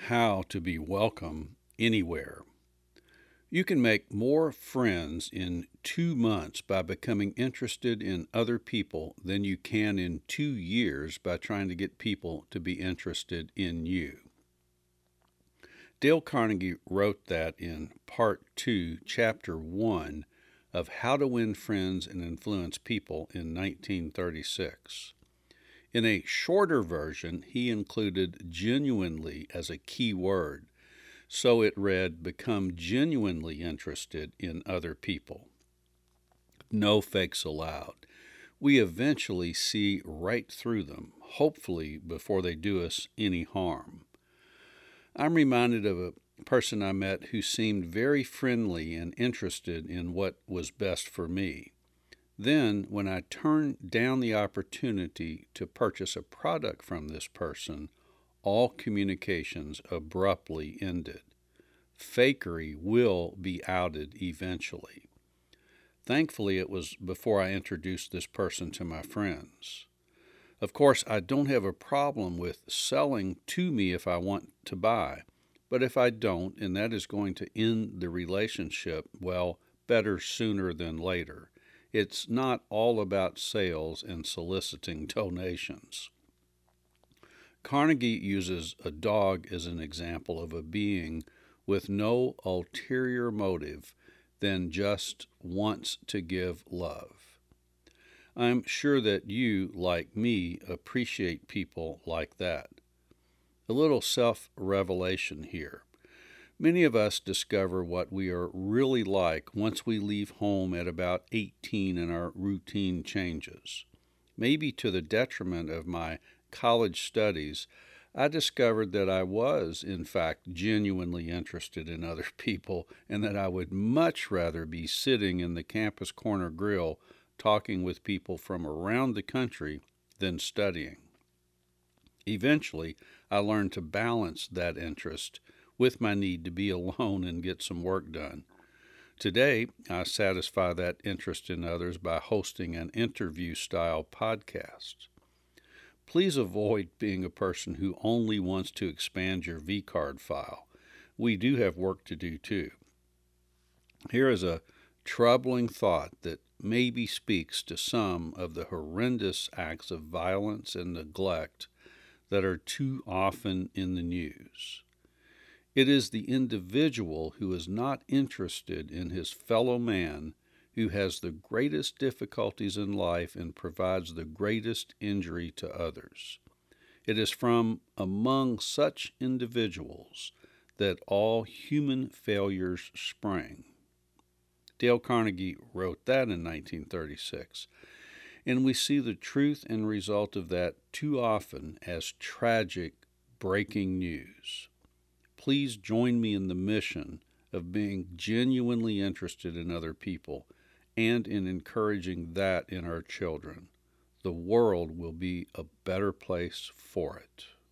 How to be welcome anywhere. You can make more friends in 2 months by becoming interested in other people than you can in 2 years by trying to get people to be interested in you. Dale Carnegie wrote that in Part 2, Chapter 1 of How to Win Friends and Influence People in 1936. In a shorter version, he included genuinely as a key word, so it read, Become genuinely interested in other people. No fakes allowed. We eventually see right through them, hopefully before they do us any harm. I'm reminded of a person I met who seemed very friendly and interested in what was best for me. Then, when I turned down the opportunity to purchase a product from this person, all communications abruptly ended. Fakery will be outed eventually. Thankfully, it was before I introduced this person to my friends. Of course, I don't have a problem with selling to me if I want to buy, but if I don't, and that is going to end the relationship, well, better sooner than later. It's not all about sales and soliciting donations. Carnegie uses a dog as an example of a being with no ulterior motive than just wants to give love. I'm sure that you, like me, appreciate people like that. A little self-revelation here. Many of us discover what we are really like once we leave home at about 18 and our routine changes. Maybe to the detriment of my college studies, I discovered that I was, in fact, genuinely interested in other people and that I would much rather be sitting in the campus corner grill talking with people from around the country than studying. Eventually, I learned to balance that interest with my need to be alone and get some work done. Today, I satisfy that interest in others by hosting an interview-style podcast. Please avoid being a person who only wants to expand your VCard file. We do have work to do too. Here is a troubling thought that maybe speaks to some of the horrendous acts of violence and neglect that are too often in the news. It is the individual who is not interested in his fellow man who has the greatest difficulties in life and provides the greatest injury to others. It is from among such individuals that all human failures spring. Dale Carnegie wrote that in 1936, and we see the truth and result of that too often as tragic breaking news. Please join me in the mission of being genuinely interested in other people and in encouraging that in our children. The world will be a better place for it.